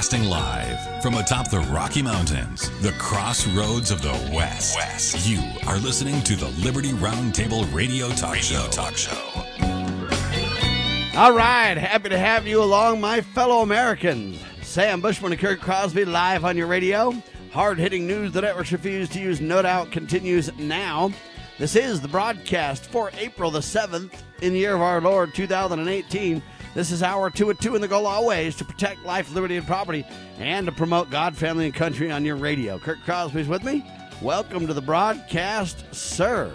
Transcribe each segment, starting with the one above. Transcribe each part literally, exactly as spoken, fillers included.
Broadcasting live from atop the Rocky Mountains, the crossroads of the West. West. You are listening to the Liberty Roundtable Radio Talk Radio Show. Talk Show. All right, happy to have you along, my fellow Americans. Sam Bushman and Kurt Crosby live on your radio. Hard-hitting news the networks refuse to use, no doubt, continues now. This is the broadcast for April the seventh in the year of our Lord, two thousand eighteen. This is hour two at two, and the goal always to protect life, liberty, and property, and to promote God, family, and country on your radio. Kurt Crosby's with me. Welcome to the broadcast, sir.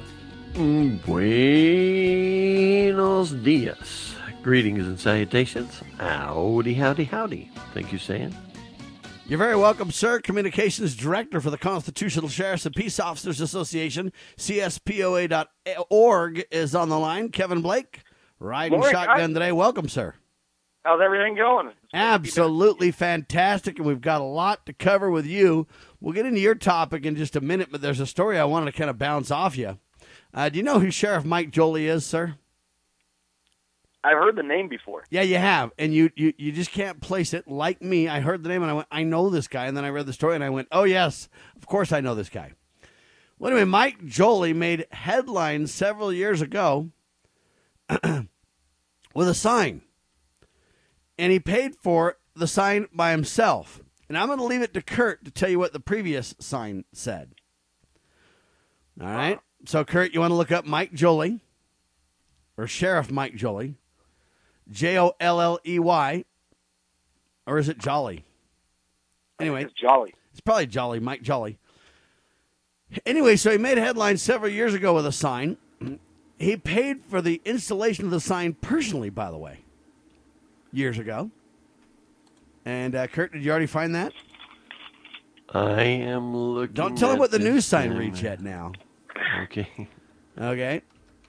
Buenos dias. Greetings and salutations. Howdy, howdy, howdy. Thank you, Sam. You're very welcome, sir. Communications Director for the Constitutional Sheriffs and Peace Officers Association, C S P O A dot org, is on the line. Kevin Blake, riding Morning, shotgun guys. today. Welcome, sir. How's everything going? Absolutely fantastic, and we've got a lot to cover with you. We'll get into your topic in just a minute, but there's a story I wanted to kind of bounce off you. Uh, do you know who Sheriff Mike Jolley is, sir? I've heard the name before. Yeah, you have, and you, you you just can't place it. Like me, I heard the name, and I went, I know this guy, and then I read the story, and I went, oh, yes, of course I know this guy. Well, anyway, Mike Jolley made headlines several years ago with a sign, and he paid for the sign by himself. And I'm going to leave it to Kurt to tell you what the previous sign said. All right? So, Kurt, you want to look up Mike Jolley, or Sheriff Mike Jolley, J O L L E Y, or is it Jolly? Anyway, It's Jolly. it's probably Jolly, Mike Jolly. Anyway, so he made headlines several years ago with a sign. He paid for the installation of the sign personally, by the way, years ago. And, uh, Kurt, did you already find that? I am looking. Don't tell him at what the this news sign thing. reads yet now. Okay. Okay.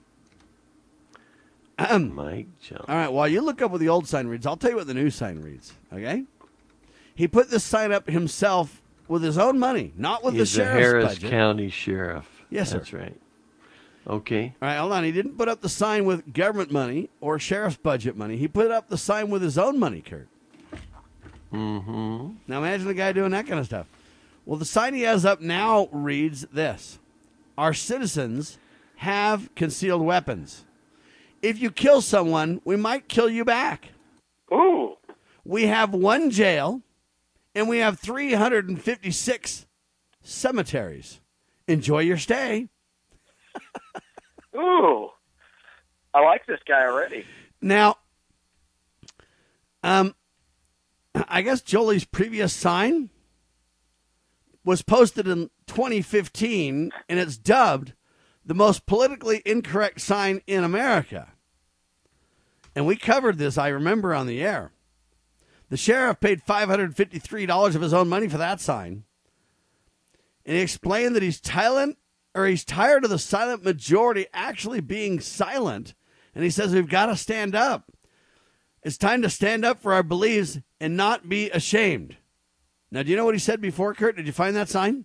Um, Mike Jones. all right, while you look up what the old sign reads, I'll tell you what the new sign reads, okay? He put this sign up himself with his own money, not with He's the the sheriff's Harris budget. County Sheriff. Yes, sir. That's right. Okay. All right, hold on. He didn't put up the sign with government money or sheriff's budget money. He put up the sign with his own money, Kurt. Mm-hmm. Now imagine a guy doing that kind of stuff. Well, the sign he has up now reads this: our citizens have concealed weapons. If you kill someone, we might kill you back. Ooh. We have one jail, and we have three hundred fifty-six cemeteries. Enjoy your stay. Ooh. I like this guy already. Now, um, I guess Jolley's previous sign was posted in twenty fifteen, and it's dubbed the most politically incorrect sign in America. And we covered this, I remember, on the air. The sheriff paid five hundred fifty-three dollars of his own money for that sign. And he explained that he's tired, or he's tired of the silent majority actually being silent. And he says we've got to stand up. It's time to stand up for our beliefs and not be ashamed. Now, do you know what he said before, Kurt? Did you find that sign?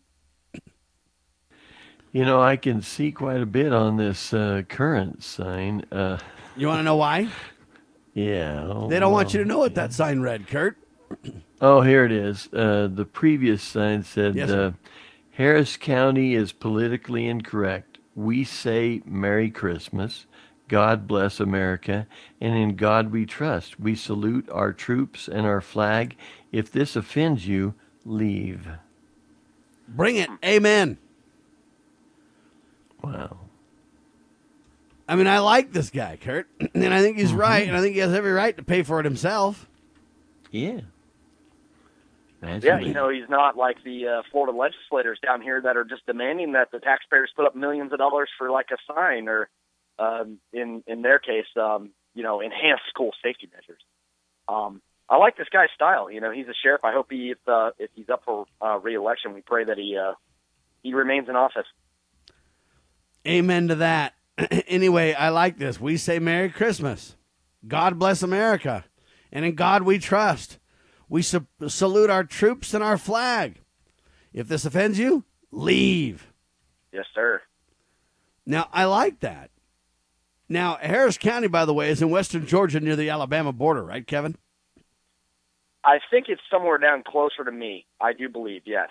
You know, I can see quite a bit on this uh, current sign. Uh, You want to know why? yeah. Oh, They don't want well, you to know what yeah. that sign read, Kurt. Oh, here it is. Uh, the previous sign said, Yes, uh, sir. Harris County is politically incorrect. We say Merry Christmas, God bless America, and in God we trust. We salute our troops and our flag. If this offends you, leave. Bring it. Amen. Wow. I mean, I like this guy, Kurt, and I think he's right, and I think he has every right to pay for it himself. Yeah. That's Yeah, amazing. you know, he's not like the uh, Florida legislators down here that are just demanding that the taxpayers put up millions of dollars for like a sign or, um, in in their case, um, you know, enhanced school safety measures. Um, I like this guy's style. You know, he's a sheriff. I hope he, if, uh, if he's up for uh, re-election, we pray that he uh, he remains in office. Amen to that. Anyway, I like this. We say Merry Christmas. God bless America. And in God we trust. We su- salute our troops and our flag. If this offends you, leave. Yes, sir. Now, I like that. Now, Harris County, by the way, is in western Georgia near the Alabama border, right, Kevin? I think it's somewhere down closer to me. I do believe, yes.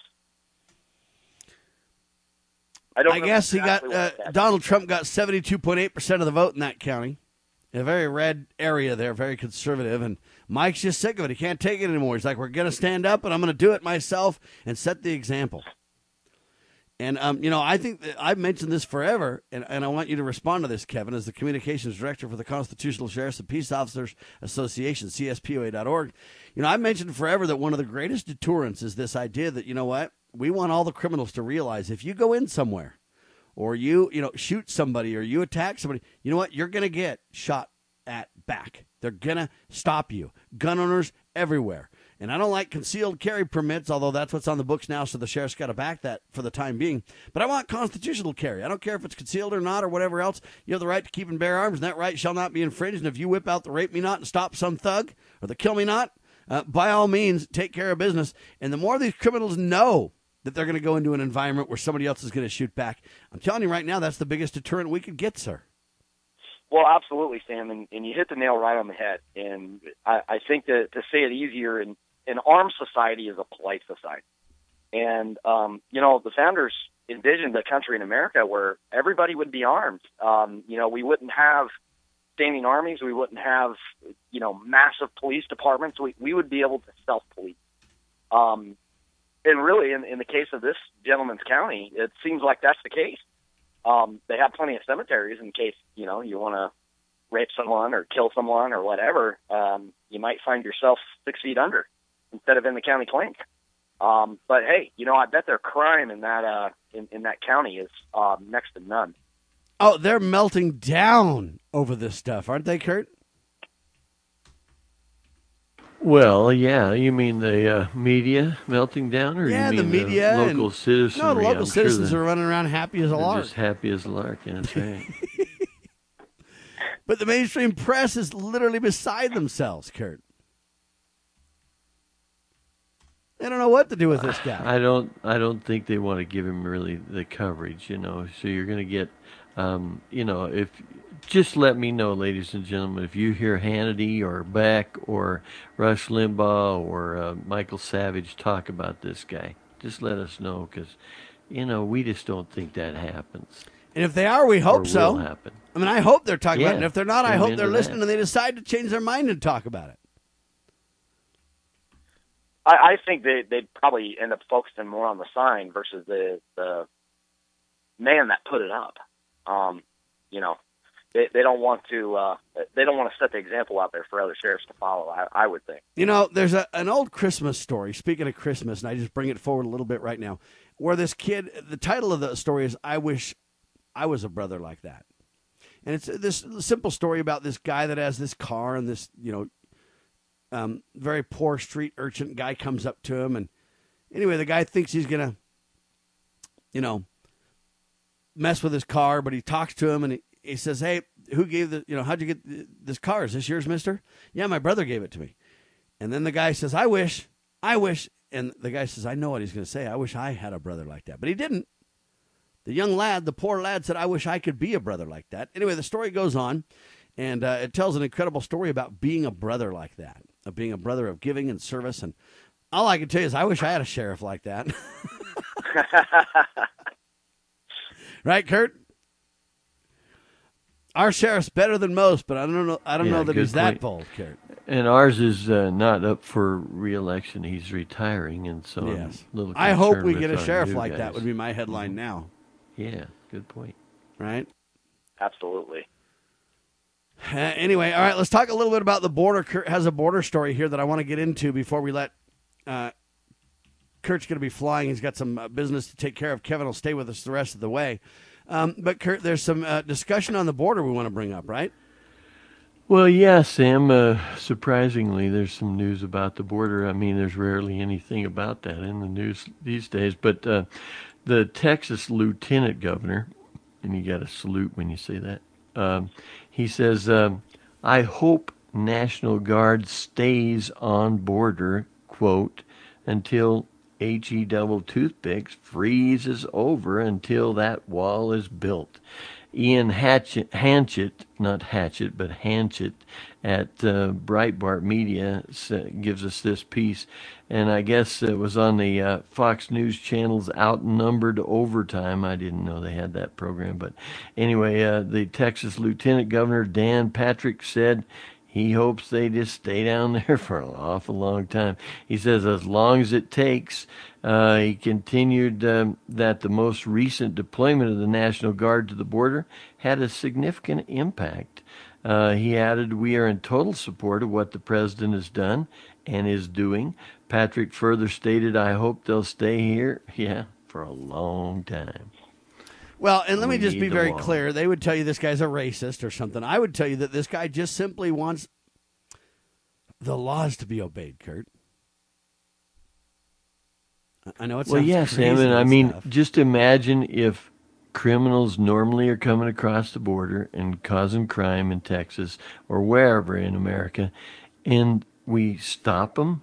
I don't. I know guess exactly he got what uh, that Donald is. Trump got seventy-two point eight percent of the vote in that county. A very red area there, very conservative, and Mike's just sick of it. He can't take it anymore. He's like, we're going to stand up, and I'm going to do it myself and set the example. And, um, you know, I think that I've mentioned this forever, and, and I want you to respond to this, Kevin, as the communications director for the Constitutional Sheriffs and Peace Officers Association, C S P O A dot org. You know, I've mentioned forever that one of the greatest deterrents is this idea that, you know what, we want all the criminals to realize if you go in somewhere, or you, you know, shoot somebody or you attack somebody, you know what? You're going to get shot at back. They're going to stop you. Gun owners everywhere. And I don't like concealed carry permits, although that's what's on the books now, so the sheriff's got to back that for the time being. But I want constitutional carry. I don't care if it's concealed or not or whatever else. You have the right to keep and bear arms, and that right shall not be infringed. And if you whip out the rape me not and stop some thug or the kill me not, uh, by all means, take care of business. And the more these criminals know that they're going to go into an environment where somebody else is going to shoot back. I'm telling you right now, that's the biggest deterrent we could get, sir. Well, absolutely, Sam, and, and you hit the nail right on the head. And I, I think that to say it easier, in an armed society is a polite society. And, um, you know, the founders envisioned a country in America where everybody would be armed. Um, you know, we wouldn't have standing armies. We wouldn't have, you know, massive police departments. We, we would be able to self-police. Um And really, in, in the case of this gentleman's county, it seems like that's the case. Um, they have plenty of cemeteries in case, you know, you want to rape someone or kill someone or whatever. Um, you might find yourself six feet under instead of in the county clink. Um, but hey, you know, I bet their crime in that uh, in, in that county is uh, next to none. Oh, they're melting down over this stuff, aren't they, Kurt? Well, yeah, you mean the uh, media melting down, or Yeah, you the mean media the and- local citizens? No, the local citizens are running around happy as a lark. Just happy as a lark, yeah, that's right. But the mainstream press is literally beside themselves, Kurt. They don't know what to do with this guy. I don't. I don't think they want to give him really the coverage, you know. So you're going to get, um, you know, if just let me know, ladies and gentlemen, if you hear Hannity or Beck or Rush Limbaugh or uh, Michael Savage talk about this guy, just let us know, because, you know, we just don't think that happens. And if they are, we hope or so. Will happen. I mean, I hope they're talking Yeah, about it. And if they're not, I hope amen they're to listening that. and they decide to change their mind and talk about it. I, I think they, they'd probably end up focusing more on the sign versus the, the man that put it up. Um, you know, they, they don't want to uh, they don't want to set the example out there for other sheriffs to follow, I, I would think. You know, there's a, an old Christmas story, speaking of Christmas, and I just bring it forward a little bit right now, where this kid, the title of the story is, I Wish I Was a Brother Like That. And it's this simple story about this guy that has this car, and this, you know, um, very poor street urchin guy comes up to him. And anyway, the guy thinks he's going to, you know, mess with his car, but he talks to him and he, he says, hey, who gave the, you know, how'd you get this car? Is this yours, mister? Yeah, my brother gave it to me. And then the guy says, I wish, I wish. And the guy says, I know what he's going to say. I wish I had a brother like that. But he didn't. The young lad, the poor lad, said, I wish I could be a brother like that. Anyway, the story goes on, and uh, it tells an incredible story about being a brother like that, of being a brother of giving and service. And all I can tell you is I wish I had a sheriff like that. Right, Kurt? Our sheriff's better than most, but I don't know. I don't Yeah, know that good he's that point. bold, Kurt. And ours is uh, not up for re-election. He's retiring, and so Yes. I'm a little I hope concerned we with get a our sheriff new like that. guys. Would be my headline now. Yeah, good point. Right. Absolutely. Uh, anyway, all right. Let's talk a little bit about the border. Kurt has a border story here that I want to get into before we let. Uh, Kurt's going to be flying. He's got some uh, business to take care of. Kevin will stay with us the rest of the way. Um, but Kurt, there's some uh, discussion on the border we want to bring up, right? Well, yeah, Sam, uh, surprisingly, there's some news about the border. I mean, there's rarely anything about that in the news these days. But uh, the Texas lieutenant governor, and you got to salute when you say that, um, he says, um, I hope National Guard stays on border, quote, until H E double toothpicks freezes over until that wall is built. Ian Hatchett, Hanchett, not Hatchett, but Hanchett at uh, Breitbart Media gives us this piece. And I guess it was on the uh, Fox News channel's Outnumbered Overtime. I didn't know they had that program. But anyway, uh, the Texas Lieutenant Governor Dan Patrick said he hopes they just stay down there for an awful long time. He says as long as it takes. Uh, he continued um, that the most recent deployment of the National Guard to the border had a significant impact. Uh, he added, we are in total support of what the president has done and is doing. Patrick further stated, I hope they'll stay here, yeah, for a long time. Well, and let We me just need be the very wall. clear. They would tell you this guy's a racist or something. I would tell you that this guy just simply wants the laws to be obeyed, Kurt. I know it sounds Well, yeah, crazy Sam, and I and mean, stuff. just imagine if criminals normally are coming across the border and causing crime in Texas or wherever in America, and we stop them.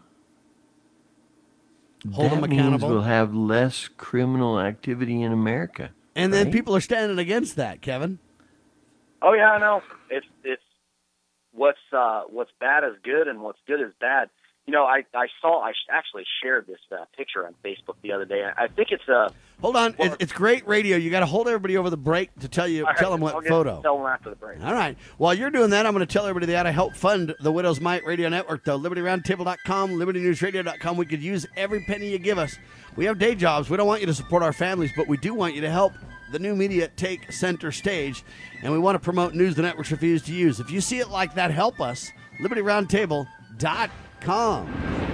Hold that them means accountable. we'll have less criminal activity in America. And then right? people are standing against that, Kevin. Oh yeah, I know. It's it's what's uh, what's bad is good, and what's good is bad. You know, I, I saw I actually shared this uh, picture on Facebook the other day. I think it's a. Hold on, Well, it's, it's great radio. You got to hold everybody over the break to tell you, All right, tell them what I'll get- photo. Tell them after the break. All right. While you're doing that, I'm going to tell everybody they ought to help fund the Widows Might Radio Network, though. Liberty Roundtable dot com, Liberty News Radio dot com. We could use every penny you give us. We have day jobs. We don't want you to support our families, but we do want you to help the new media take center stage, and we want to promote news the networks refuse to use. If you see it like that, help us. Liberty Roundtable dot com.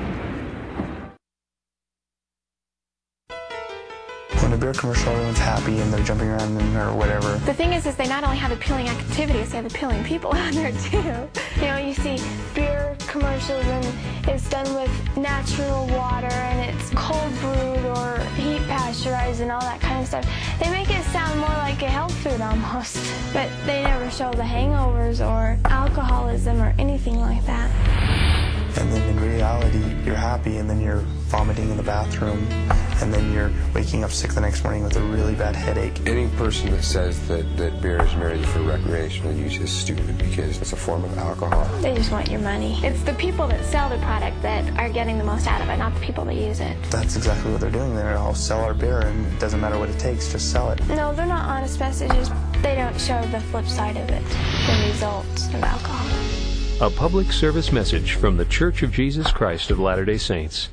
When a beer commercial, everyone's happy and they're jumping around and or whatever. The thing is, is they not only have appealing activities, they have appealing people out there too. You know, you see beer commercials and it's done with natural water and it's cold brewed or heat pasteurized and all that kind of stuff. They make it sound more like a health food almost, but they never show the hangovers or alcoholism or anything like that. And then in reality, you're happy and then you're vomiting in the bathroom and then you're waking up sick the next morning with a really bad headache. Any person that says that, that beer is merely for recreational use is stupid because it's a form of alcohol. They just want your money. It's the people that sell the product that are getting the most out of it, not the people that use it. That's exactly what they're doing. They're all sell our beer and it doesn't matter what it takes, just sell it. No, they're not honest messages. They don't show the flip side of it, the results of alcohol. A public service message from The Church of Jesus Christ of Latter-day Saints.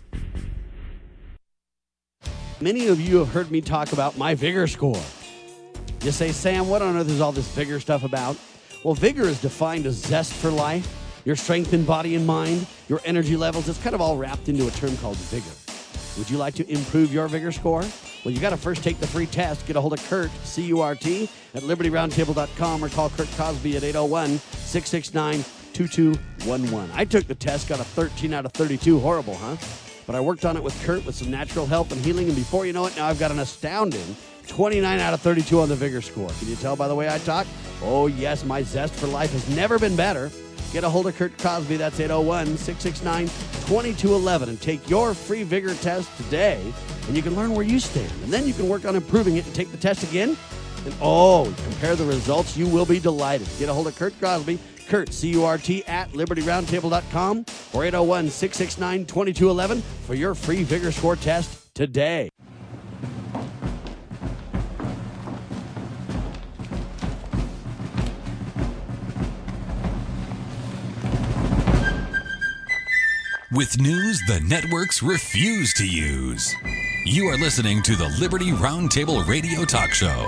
Many of you have heard me talk about my Vigor score. You say, Sam, what on earth is all this Vigor stuff about? Well, Vigor is defined as zest for life, your strength in body and mind, your energy levels. It's kind of all wrapped into a term called Vigor. Would you like to improve your Vigor score? Well, you got to first take the free test. Get a hold of Kurt, C U R T, at Liberty Roundtable dot com or call Kurt Cosby at eight oh one, six six nine, two two one one. I took the test, got a thirteen out of thirty-two. Horrible, huh? But I worked on it with Kurt with some natural help and healing, and before you know it, now I've got an astounding twenty-nine out of thirty-two on the Vigor score. Can you tell by the way I talk? Oh, yes, my zest for life has never been better. Get a hold of Kurt Cosby. That's eight oh one, six six nine, two two one one and take your free Vigor test today, and you can learn where you stand. And then you can work on improving it and take the test again. And oh, compare the results. You will be delighted. Get a hold of Kurt Cosby, Kurt, C U R T, at Liberty Roundtable dot com or eight oh one, six six nine, two two one one for your free Vigor score test today. With news the networks refuse to use. You are listening to the Liberty Roundtable Radio Talk Show.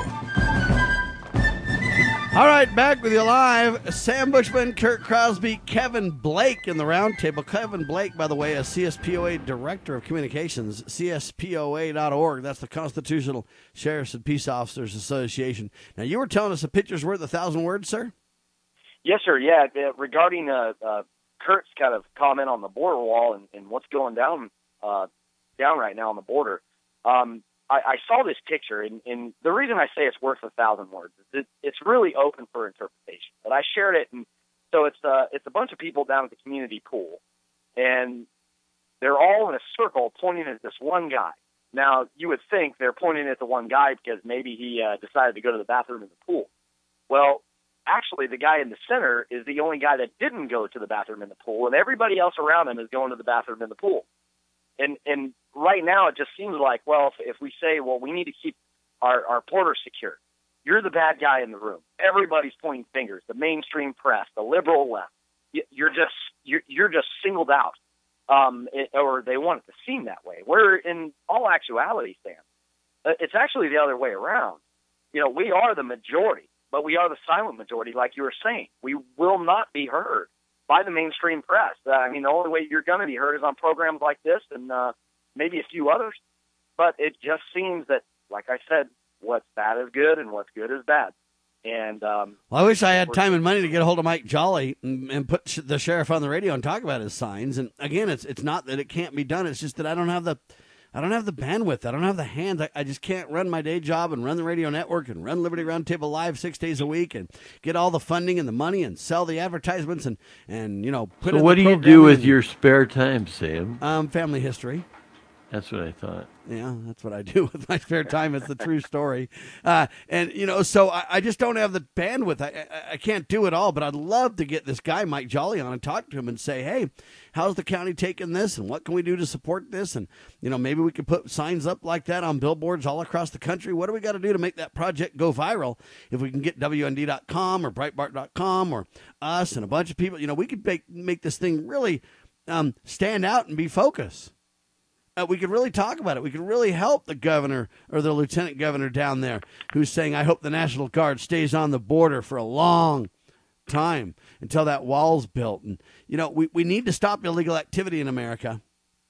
All right, back with you live. Sam Bushman, Kurt Crosby, Kevin Blake in the roundtable. Kevin Blake, by the way, is C S P O A Director of Communications, C S P O A dot org. That's the Constitutional Sheriffs and Peace Officers Association. Now, you were telling us a picture's worth a thousand words, sir? Yes, sir. Yeah, uh, regarding uh, uh, Kurt's kind of comment on the border wall and, and what's going down uh, down right now on the border. Um, I, I saw this picture, and, and the reason I say it's worth a thousand words is it, it's really open for interpretation. But I shared it, and so it's uh, it's a bunch of people down at the community pool, and they're all in a circle pointing at this one guy. Now, you would think they're pointing at the one guy because maybe he uh, decided to go to the bathroom in the pool. Well, actually, the guy in the center is the only guy that didn't go to the bathroom in the pool, and everybody else around him is going to the bathroom in the pool. And and right now, it just seems like, well, if, if we say, well, we need to keep our, our porter secure, you're the bad guy in the room. Everybody's pointing fingers, the mainstream press, the liberal left. You're just you're, you're just singled out. Um, it, or they want it to seem that way. Where in all actuality, Sam, uh, it's actually the other way around. You know, we are the majority, but we are the silent majority, like you were saying. We will not be heard by the mainstream press. Uh, I mean, the only way you're going to be heard is on programs like this and uh, maybe a few others. But it just seems that, like I said, what's bad is good and what's good is bad. And um, well, I wish I had time and money to get a hold of Mike Jolly and, and put sh- the sheriff on the radio and talk about his signs. And again, it's it's not that it can't be done. It's just that I don't have the I don't have the bandwidth. I don't have the hands. I, I just can't run my day job and run the radio network and run Liberty Roundtable Live six days a week and get all the funding and the money and sell the advertisements and, and you know put. So in what the do you do with and, your spare time, Sam? Um, family history. That's what I thought. Yeah, that's what I do with my spare time. It's the true story. Uh, and, you know, so I, I just don't have the bandwidth. I, I I can't do it all, but I'd love to get this guy, Mike Jolly, on and talk to him and say, hey, how's the county taking this and what can we do to support this? And, you know, maybe we could put signs up like that on billboards all across the country. What do we got to do to make that project go viral? If we can get W N D dot com or Breitbart dot com or us and a bunch of people, you know, we could make, make this thing really um, stand out and be focused. Uh, we could really talk about it. We could really help the governor or the lieutenant governor down there who's saying, I hope the National Guard stays on the border for a long time until that wall's built. And, you know, we, we need to stop illegal activity in America.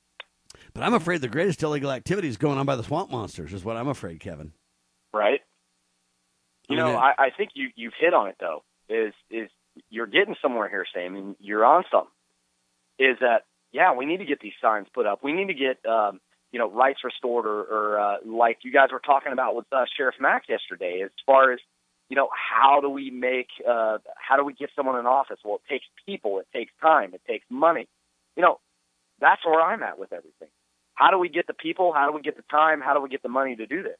But I'm afraid the greatest illegal activity is going on by the swamp monsters is what I'm afraid, Kevin. Right. You I mean, know, I, I think you, you've hit on it, though, is is you're getting somewhere here, Sam, and you're on something, is that, yeah, we need to get these signs put up. We need to get, um, you know, rights restored or, or uh, like you guys were talking about with uh, Sheriff Mack yesterday, as far as, you know, how do we make, uh, how do we get someone in office? Well, it takes people, it takes time, it takes money. You know, that's where I'm at with everything. How do we get the people? How do we get the time? How do we get the money to do this?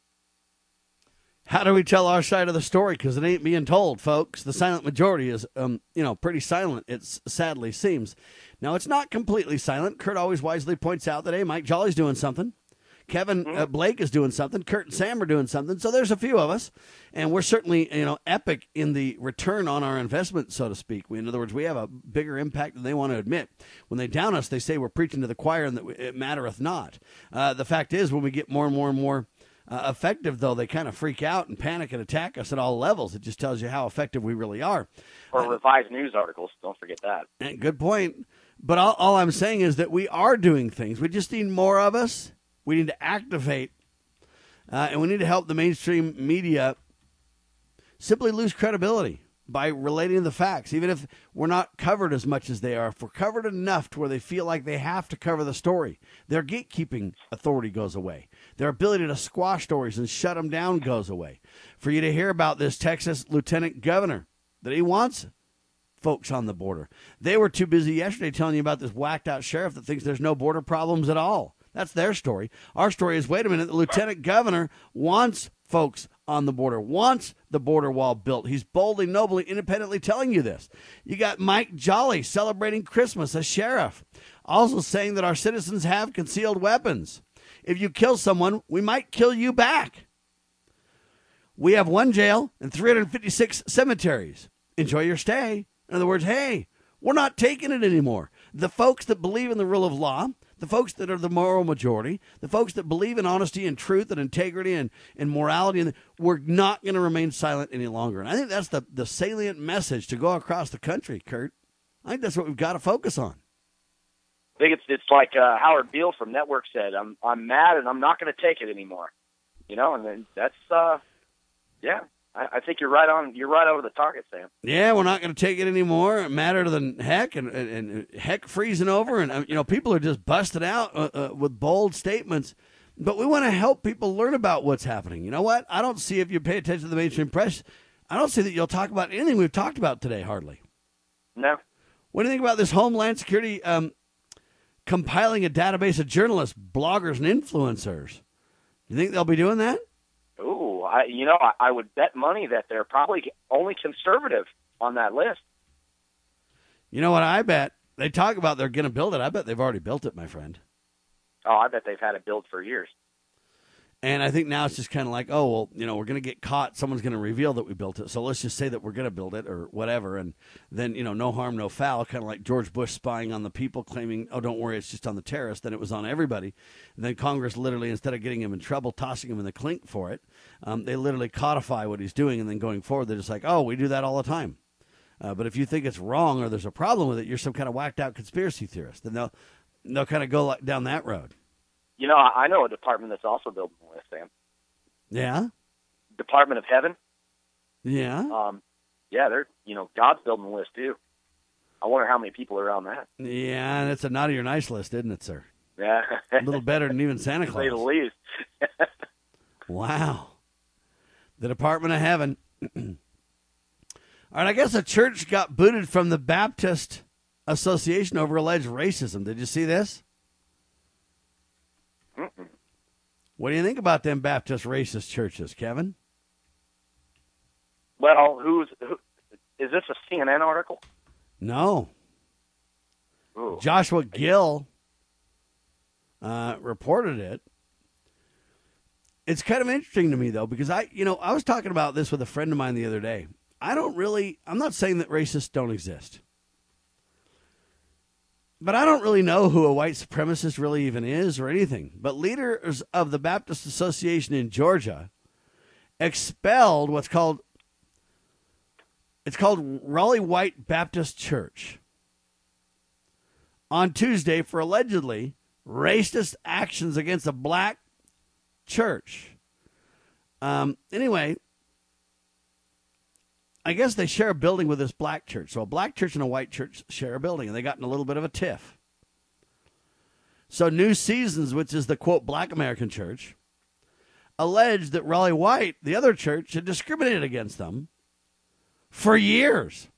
How do we tell our side of the story? Because it ain't being told, folks. The silent majority is, um, you know, pretty silent, it sadly seems. Now, it's not completely silent. Kurt always wisely points out that, hey, Mike Jolly's doing something. Kevin uh, Blake is doing something. Kurt and Sam are doing something. So there's a few of us. And we're certainly, you know, epic in the return on our investment, so to speak. We, in other words, we have a bigger impact than they want to admit. When they down us, they say we're preaching to the choir and that it mattereth not. Uh, the fact is, when we get more and more and more Uh, effective, though, they kind of freak out and panic and attack us at all levels. It just tells you how effective we really are. Or uh, revised news articles. Don't forget that. And good point. But all, all I'm saying is that we are doing things. We just need more of us. We need to activate. Uh, and we need to help the mainstream media simply lose credibility by relating the facts, even if we're not covered as much as they are. If we're covered enough to where they feel like they have to cover the story, their gatekeeping authority goes away. Their ability to squash stories and shut them down goes away. For you to hear about this Texas lieutenant governor, that he wants folks on the border. They were too busy yesterday telling you about this whacked out sheriff that thinks there's no border problems at all. That's their story. Our story is, wait a minute, the lieutenant governor wants folks on the border, wants the border wall built. He's boldly, nobly, independently telling you this. You got Mike Jolly celebrating Christmas, a sheriff, also saying that our citizens have concealed weapons. If you kill someone, we might kill you back. We have one jail and three hundred fifty-six cemeteries. Enjoy your stay. In other words, hey, we're not taking it anymore. The folks that believe in the rule of law, the folks that are the moral majority, the folks that believe in honesty and truth and integrity and, and morality, and we're not going to remain silent any longer. And I think that's the, the salient message to go across the country, Kurt. I think that's what we've got to focus on. I think it's it's like uh, Howard Beale from Network said, I'm I'm mad and I'm not going to take it anymore. You know, and then that's, uh, yeah. I, I think you're right on. You're right over the target, Sam. Yeah, we're not going to take it anymore. Matter than heck, and, and, and heck freezing over, and you know people are just busted out uh, uh, with bold statements. But we want to help people learn about what's happening. You know what? I don't see, if you pay attention to the mainstream press, I don't see that you'll talk about anything we've talked about today. Hardly. No. What do you think about this Homeland Security um, compiling a database of journalists, bloggers, and influencers. You think they'll be doing that? Ooh, I, you know, I, I would bet money that they're probably only conservative on that list. You know what I bet? They talk about they're going to build it. I bet they've already built it, my friend. Oh, I bet they've had it built for years. And I think now it's just kind of like, oh, well, you know, we're going to get caught. Someone's going to reveal that we built it. So let's just say that we're going to build it or whatever. And then, you know, no harm, no foul, kind of like George Bush spying on the people, claiming, oh, don't worry, it's just on the terrorists. Then it was on everybody. And then Congress literally, instead of getting him in trouble, tossing him in the clink for it, um, they literally codify what he's doing. And then going forward, they're just like, oh, we do that all the time. Uh, but if you think it's wrong or there's a problem with it, you're some kind of whacked out conspiracy theorist. Then they'll, they'll kind of go like down that road. You know, I know a department that's also building the list, Sam. Yeah? Department of Heaven. Yeah? Um, yeah, they're, you know, God's building the list, too. I wonder how many people are on that. Yeah, and it's a naughty or nice list, isn't it, sir? Yeah. A little better than even Santa To Claus. say the least. Wow. The Department of Heaven. All right, I guess a church got booted from the Baptist Association over alleged racism. Did you see this? Mm-mm. What do you think about them Baptist racist churches, Kevin? Well, who's who, is this a C N N article? No. Ooh. Joshua Gill uh, reported it. It's kind of interesting to me, though, because I, you know, I was talking about this with a friend of mine the other day. I don't really, I'm not saying that racists don't exist. But I don't really know who a white supremacist really even is or anything. But leaders of the Baptist Association in Georgia expelled what's called, it's called Raleigh White Baptist Church on Tuesday for allegedly racist actions against a black church. Um, anyway, I guess they share a building with this black church. So a black church and a white church share a building, and they got in a little bit of a tiff. So New Seasons, which is the, quote, black American church, alleged that Raleigh White, the other church, had discriminated against them for years.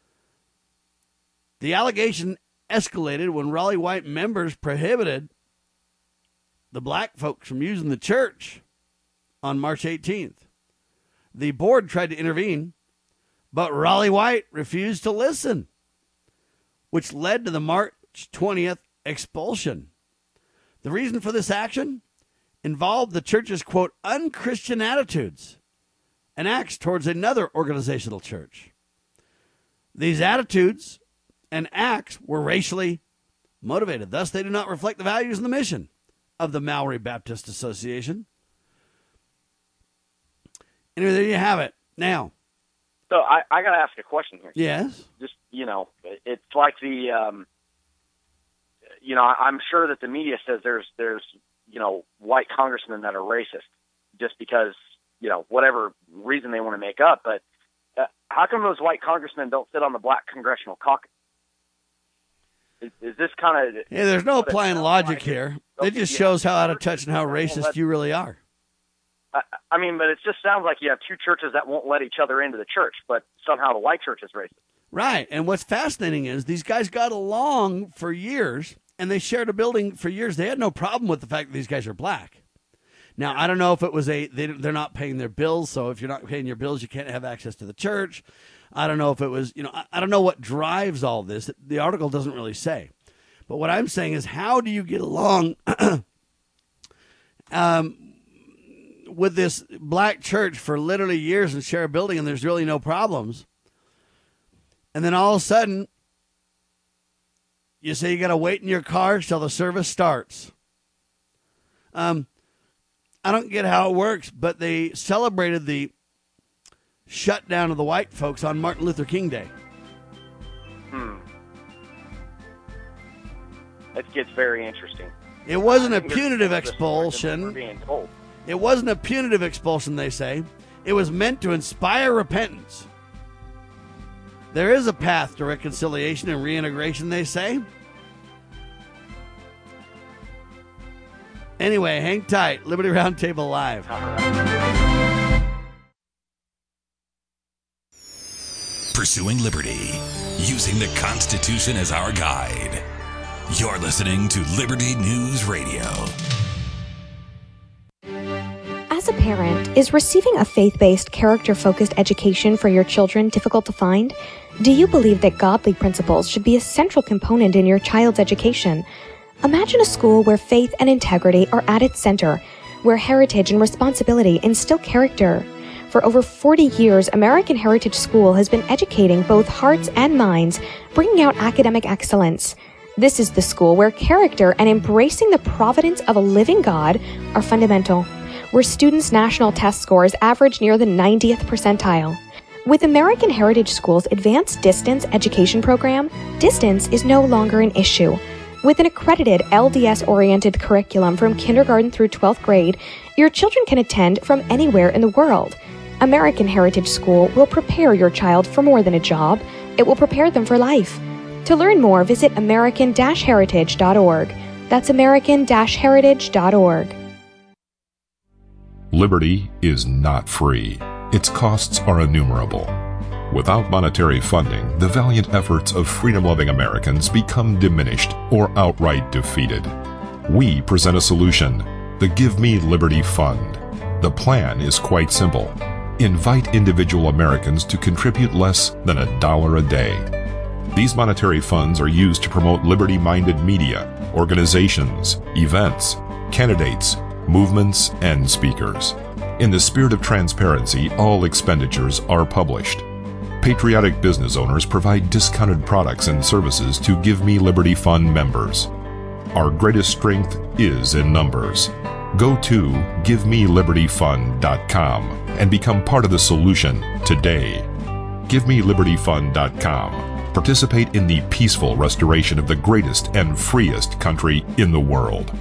The allegation escalated when Raleigh White members prohibited the black folks from using the church on March eighteenth. The board tried to intervene, but Raleigh White refused to listen, which led to the March twentieth expulsion. The reason for this action involved the church's, quote, unchristian attitudes and acts towards another organizational church. These attitudes and acts were racially motivated. Thus, they do not reflect the values and the mission of the Mallory Baptist Association. Anyway, there you have it. Now, So I, I got to ask a question here. yes. Just, you know, it's like the, um, you know, I'm sure that the media says there's, there's, you know, white congressmen that are racist just because, you know, whatever reason they want to make up. But uh, how come those white congressmen don't sit on the black congressional caucus? Is, is this kind of... Yeah, there's no applying logic like here. it? It just Yeah. shows how out of touch and how racist you really are. I, I mean, but it just sounds like you have two churches that won't let each other into the church, but somehow the white church is racist. Right. And what's fascinating is these guys got along for years, and they shared a building for years. They had no problem with the fact that these guys are black. Now, I don't know if it was a, they, they're not paying their bills, so if you're not paying your bills, you can't have access to the church. I don't know if it was, you know, I, I don't know what drives all this. The article doesn't really say. But what I'm saying is, how do you get along um, with this black church for literally years and share a building and there's really no problems? And then all of a sudden, you say you got to wait in your car till the service starts. Um, I don't get how it works, but they celebrated the shutdown of the white folks on Martin Luther King Day. Hmm. It gets very interesting. It wasn't a I think punitive there's more than expulsion. we're being told. It wasn't a punitive expulsion, they say. It was meant to inspire repentance. There is a path to reconciliation and reintegration, they say. Anyway, hang tight. Liberty Roundtable Live. Pursuing liberty, using the Constitution as our guide. You're listening to Liberty News Radio. As a parent, is receiving a faith-based, character-focused education for your children difficult to find? Do you believe that godly principles should be a central component in your child's education? Imagine a school where faith and integrity are at its center, where heritage and responsibility instill character. For over forty years, American Heritage School has been educating both hearts and minds, bringing out academic excellence. This is the school where character and embracing the providence of a living God are fundamental, where students' national test scores average near the ninetieth percentile. With American Heritage School's advanced distance education program, distance is no longer an issue. With an accredited L D S-oriented curriculum from kindergarten through twelfth grade, your children can attend from anywhere in the world. American Heritage School will prepare your child for more than a job. It will prepare them for life. To learn more, visit american dash heritage dot org. That's american dash heritage dot org. Liberty is not free. Its costs are innumerable. Without monetary funding, the valiant efforts of freedom-loving Americans become diminished or outright defeated. We present a solution, the Give Me Liberty Fund. The plan is quite simple. Invite individual Americans to contribute less than a dollar a day. These monetary funds are used to promote liberty-minded media, organizations, events, candidates, movements, and speakers. In the spirit of transparency, all expenditures are published. Patriotic business owners provide discounted products and services to Give Me Liberty Fund members. Our greatest strength is in numbers. Go to give me liberty fund dot com and become part of the solution today. give me liberty fund dot com. Participate in the peaceful restoration of the greatest and freest country in the world.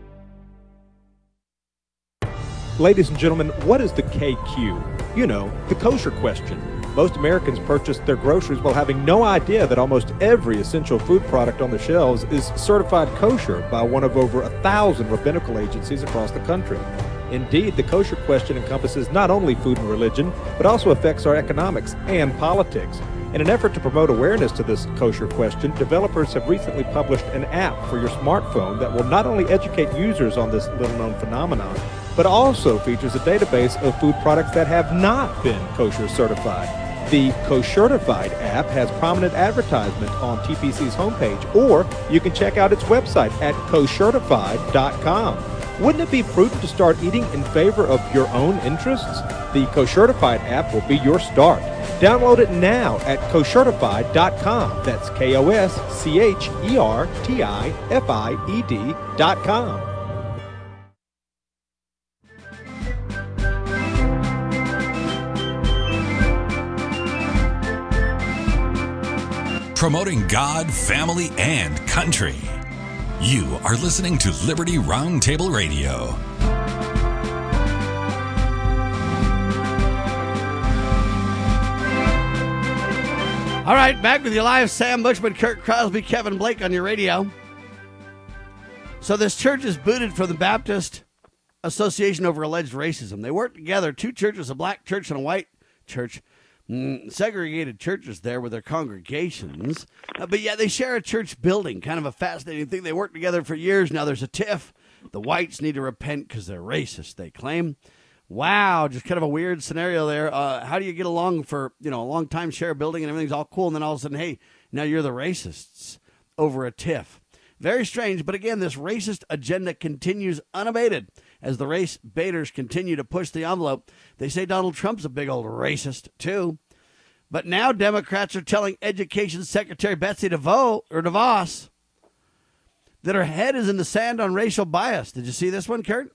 Ladies and gentlemen, what is the K Q? You know, the kosher question. Most Americans purchase their groceries while having no idea that almost every essential food product on the shelves is certified kosher by one of over a thousand rabbinical agencies across the country. Indeed, the kosher question encompasses not only food and religion, but also affects our economics and politics. In an effort to promote awareness to this kosher question, developers have recently published an app for your smartphone that will not only educate users on this little-known phenomenon, but also features a database of food products that have not been kosher certified. The Koshertified app has prominent advertisement on T P C's homepage, or you can check out its website at koshertified dot com. Wouldn't it be prudent to start eating in favor of your own interests? The Koshertified app will be your start. Download it now at koshertified dot com. That's K O S C H E R T I F I E D dot com. Promoting God, family, and country. You are listening to Liberty Roundtable Radio. All right, back with you live. Sam Bushman, Kurt Crosby, Kevin Blake on your radio. So this church is booted from the Baptist Association over alleged racism. They work together, two churches, a black church and a white church. Mm, segregated churches there with their congregations, uh, but yeah, they share a church building. Kind of a fascinating thing. They work together for years. Now there's a tiff. The whites need to repent because they're racist, they claim. Wow, just kind of a weird scenario there. Uh, how do you get along for, you know, a long time, share a building and everything's all cool, and then all of a sudden, hey, now you're the racists over a tiff. Very strange, but again, this racist agenda continues unabated as the race baiters continue to push the envelope. They say Donald Trump's a big old racist, too. But now Democrats are telling Education Secretary Betsy DeVos, or DeVos that her head is in the sand on racial bias. Did you see this one, Kurt?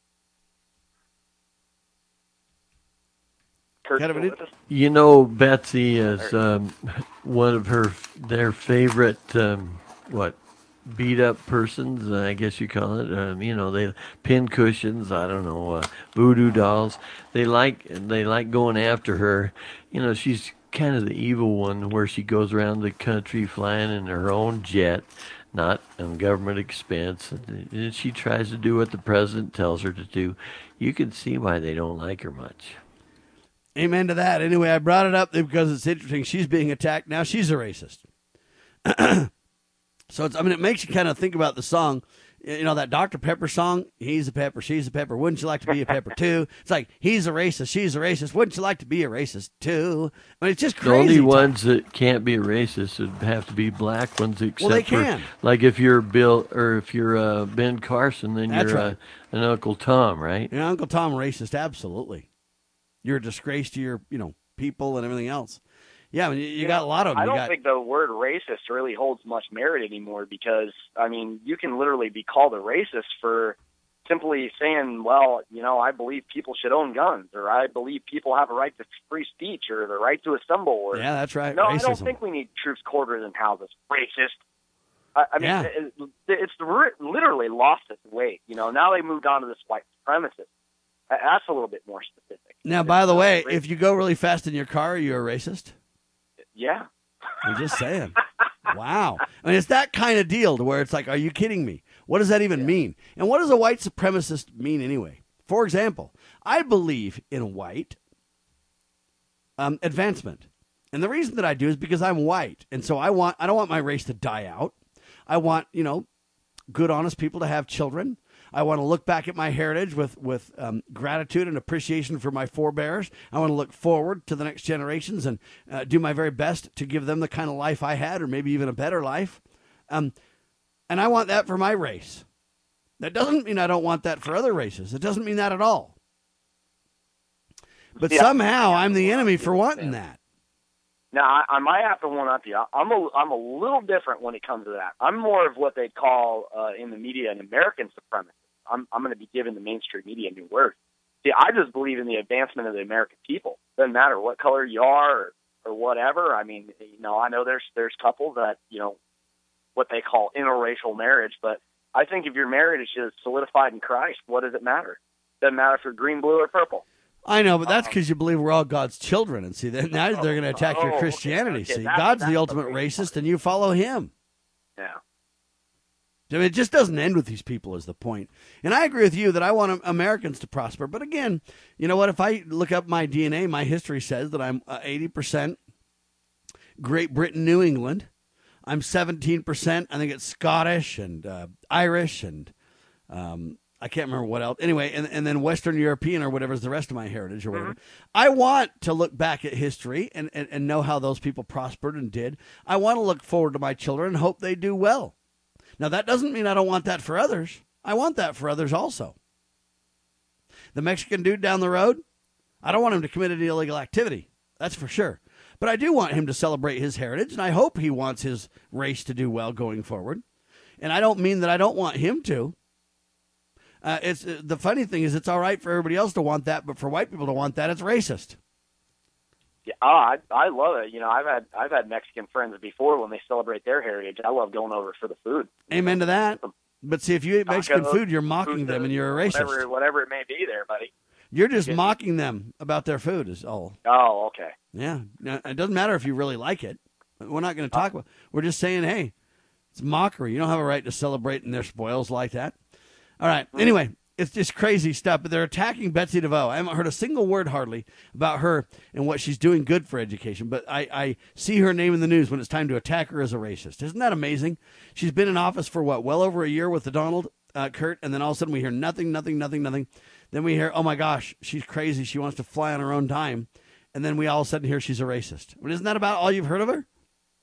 Kurt you know, Betsy is um, one of her their favorite, um, what, beat-up persons, I guess you call it. Um, you know, they pin cushions. I don't know, uh, voodoo dolls. They like they like going after her. You know, she's kind of the evil one, where she goes around the country flying in her own jet, not on government expense, and she tries to do what the president tells her to do. You can see why they don't like her much. Amen to that. Anyway, I brought it up because it's interesting. She's being attacked now. She's a racist. So it's, I mean, it makes you kind of think about the song. You know, that Doctor Pepper song, he's a pepper, she's a pepper. Wouldn't you like to be a pepper too? It's like, he's a racist, she's a racist. Wouldn't you like to be a racist too? I mean, it's just crazy. The only talk. ones that can't be a racist would have to be black ones, except well, they for, can. like if you're Bill or if you're uh, Ben Carson, then That's you're right. uh, an Uncle Tom, right? Yeah, Uncle Tom racist, absolutely. You're a disgrace to your, you know, people and everything else. Yeah, I mean, you, you got a lot of them. I You don't got, think the word racist really holds much merit anymore because, I mean, you can literally be called a racist for simply saying, well, you know, I believe people should own guns, or I believe people have a right to free speech, or the right to assemble. Or, yeah, that's right. No, Racism. I don't think we need troops quartered in houses. Racist. I, I mean, Yeah. it, it's re- literally lost its weight. You know, now they moved on to this white supremacist. That's a little bit more specific. Now, by the way, if you go really fast in your car, are you a racist? Yeah. I'm just saying. Wow. I mean, it's that kind of deal to where it's like, are you kidding me? What does that even yeah. mean? And what does a white supremacist mean anyway? For example, I believe in white um, advancement. And the reason that I do is because I'm white. And so I want, I don't want my race to die out. I want, you know, good, honest people to have children. I want to look back at my heritage with, with um, gratitude and appreciation for my forebears. I want to look forward to the next generations and uh, do my very best to give them the kind of life I had, or maybe even a better life. Um, and I want that for my race. That doesn't mean I don't want that for other races. It doesn't mean that at all. But yeah. somehow I'm the enemy for wanting that. Now, I, I might have to one up you. I'm a, I'm a little different when it comes to that. I'm more of what they call uh, in the media an American supremacist. I'm, I'm going to be giving the mainstream media a new word. See, I just believe in the advancement of the American people. Doesn't matter what color you are or, or whatever. I mean, you know, I know there's there's couples that, you know, what they call interracial marriage, but I think if your marriage is solidified in Christ, what does it matter? Doesn't matter if you're green, blue, or purple. I know, but that's because you believe we're all God's children. And see, then now they're going to attack oh, your Christianity. Okay, okay. See, That's, God's that's the ultimate the racist, and you follow him. Yeah. I mean, it just doesn't end with these people is the point. And I agree with you that I want Americans to prosper. But again, you know what? If I look up my D N A, my history says that I'm uh, eighty percent Great Britain, New England. I'm seventeen percent, I think it's Scottish and uh, Irish and um, I can't remember what else. Anyway, and, and then Western European or whatever is the rest of my heritage or whatever. Mm-hmm. I want to look back at history and, and, and know how those people prospered and did. I want to look forward to my children and hope they do well. Now, that doesn't mean I don't want that for others. I want that for others also. The Mexican dude down the road, I don't want him to commit any illegal activity. That's for sure. But I do want him to celebrate his heritage, and I hope he wants his race to do well going forward. And I don't mean that I don't want him to. Uh, it's uh, the funny thing is it's all right for everybody else to want that, but for white people to want that, it's racist. Yeah, oh, I I love it. You know, I've had I've had Mexican friends before when they celebrate their heritage. I love going over for the food. Amen to that. But see, if you eat Mexican Tacos, food, you're mocking food, them and you're a racist. Whatever, whatever it may be there, buddy. You're just yeah. mocking them about their food is all. Oh, okay. Yeah. Now, it doesn't matter if you really like it. We're not going to talk about We're just saying, hey, it's mockery. You don't have a right to celebrate in their spoils like that. All right. Mm-hmm. Anyway. It's just crazy stuff, but they're attacking Betsy DeVos. I haven't heard a single word hardly about her and what she's doing good for education, but I, I see her name in the news when it's time to attack her as a racist. Isn't that amazing? She's been in office for, what, well over a year with the Donald, uh, Kurt, and then all of a sudden we hear nothing, nothing, nothing, nothing. Then we hear, oh, my gosh, she's crazy. She wants to fly on her own dime. And then we all of a sudden hear she's a racist. I mean, isn't that about all you've heard of her?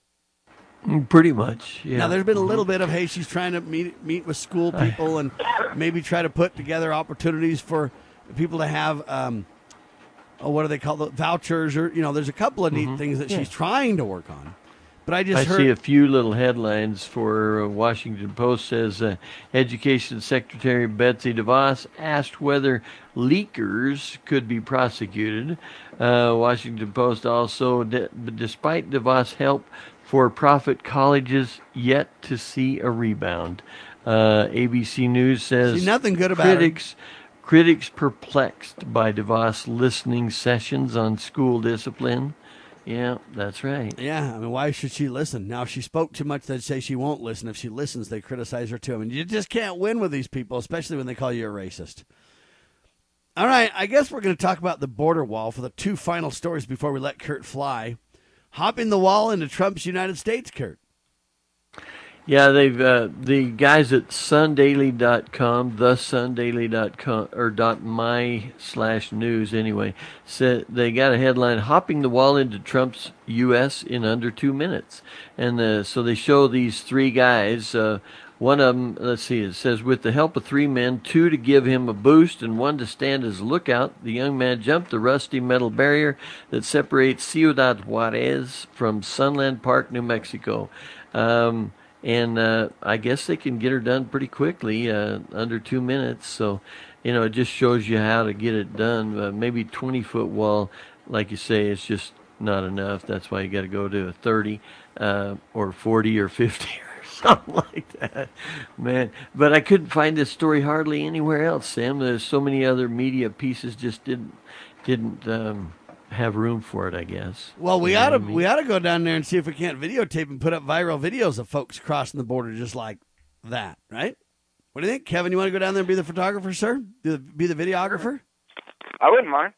Pretty much, yeah. Now, there's been a little bit of, hey, she's trying to meet meet with school people and maybe try to put together opportunities for people to have, um, oh, what do they call the vouchers? Or, you know, there's a couple of neat mm-hmm. things that yeah. she's trying to work on. But I just I heard... see a few little headlines for uh, Washington Post says uh, Education Secretary Betsy DeVos asked whether leakers could be prosecuted. Uh, Washington Post also, de- despite DeVos' help, for-profit colleges yet to see a rebound. Uh, A B C News says see nothing good about critics her. critics perplexed by DeVos listening sessions on school discipline. Yeah, that's right. Yeah, I mean, why should she listen? Now, if she spoke too much, they'd say she won't listen. If she listens, they criticize her too. I mean, you just can't win with these people, especially when they call you a racist. All right, I guess we're going to talk about the border wall for the two final stories before we let Kurt fly. Hopping the wall into Trump's United States, Kurt. Yeah, they've uh, the guys at sundaily dot com, the sundaily dot com or dot my slash news anyway, said they got a headline: "Hopping the wall into Trump's U S in under two minutes." And uh, so they show these three guys. Uh, one of them, let's see, it says, with the help of three men, two to give him a boost and one to stand as a lookout, the young man jumped the rusty metal barrier that separates Ciudad Juarez from Sunland Park, New Mexico. Um, And uh, I guess they can get her done pretty quickly, uh, under two minutes. So, you know, it just shows you how to get it done. Uh, maybe twenty-foot wall, like you say, it's just not enough. That's why you got to go to a thirty uh, or forty or fifty or something like that. Man, but I couldn't find this story hardly anywhere else, Sam. There's so many other media pieces just didn't didn't. Um, have room for it, I guess. Well, we you know ought to I mean? we ought to go down there and see if we can't videotape and put up viral videos of folks crossing the border just like that, right? What do you think, Kevin? You want to go down there and be the photographer, sir? Do the, be the videographer? I wouldn't mind.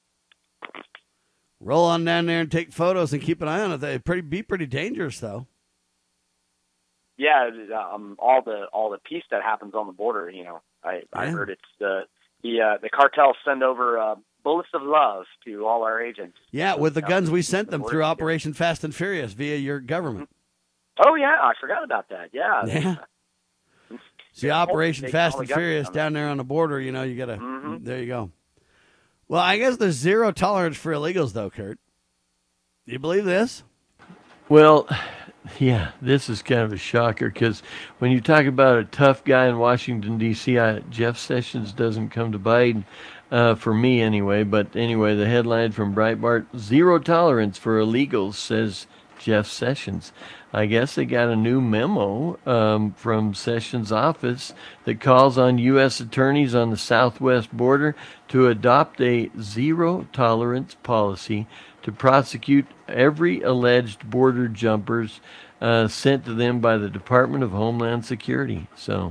Roll on down there and take photos and keep an eye on it. They'd pretty be pretty dangerous, though. Yeah, um, all the all the peace that happens on the border. You know, I I Yeah. heard it's the the uh, the cartels send over uh, bullets of love to all our agents. Yeah, with the Yeah. guns we sent them The through border. Operation Fast and Furious via your government. Oh yeah, I forgot about that. Yeah. Yeah. See, Yeah, Operation taking Fast all and the guns Furious down down there on the border, you know, you got to, Mhm. there you go. Well, I guess there's zero tolerance for illegals, though, Kurt. Do you believe this? Well, yeah, this is kind of a shocker because when you talk about a tough guy in Washington, D C, I, Jeff Sessions doesn't come to Biden, uh, for me anyway. But anyway, the headline from Breitbart, zero tolerance for illegals, says Jeff Sessions. I guess they got a new memo um, from Sessions' office that calls on U S attorneys on the southwest border to adopt a zero tolerance policy to prosecute every alleged border jumpers uh, sent to them by the Department of Homeland Security. So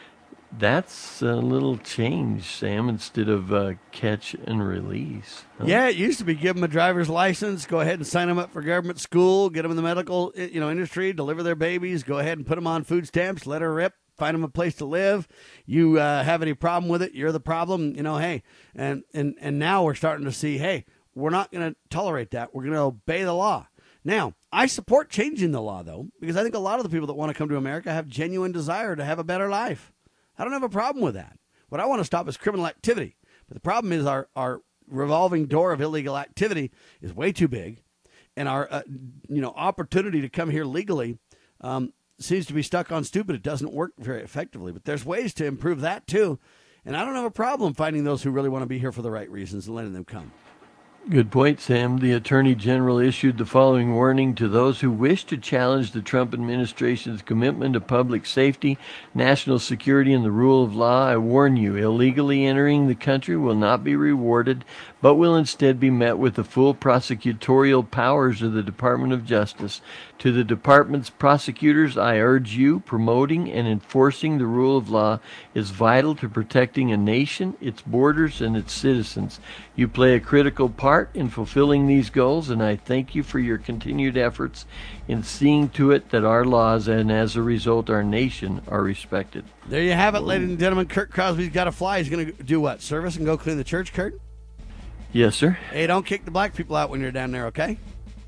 that's a little change, Sam, instead of uh, catch and release. Huh? Yeah, it used to be give them a driver's license, go ahead and sign them up for government school, get them in the medical you know industry, deliver their babies, go ahead and put them on food stamps, let her rip, find them a place to live. You uh, have any problem with it, you're the problem, you know, hey. And, and, and now we're starting to see, hey, we're not going to tolerate that. We're going to obey the law. Now, I support changing the law, though, because I think a lot of the people that want to come to America have genuine desire to have a better life. I don't have a problem with that. What I want to stop is criminal activity. But the problem is our, our revolving door of illegal activity is way too big, and our uh, you know opportunity to come here legally um, seems to be stuck on stupid. It doesn't work very effectively. But there's ways to improve that, too. And I don't have a problem finding those who really want to be here for the right reasons and letting them come. Good point, Sam. The Attorney General issued the following warning to those who wish to challenge the Trump administration's commitment to public safety, national security, and the rule of law. I warn you, illegally entering the country will not be rewarded, but will instead be met with the full prosecutorial powers of the Department of Justice. To the department's prosecutors, I urge you, promoting and enforcing the rule of law is vital to protecting a nation, its borders, and its citizens. You play a critical part in fulfilling these goals, and I thank you for your continued efforts in seeing to it that our laws and, as a result, our nation are respected. There you have it, ladies and gentlemen. Kurt Crosby's got to fly. He's going to do what? Service and go clean the church, Kurt? Yes, sir. Hey, don't kick the black people out when you're down there, okay?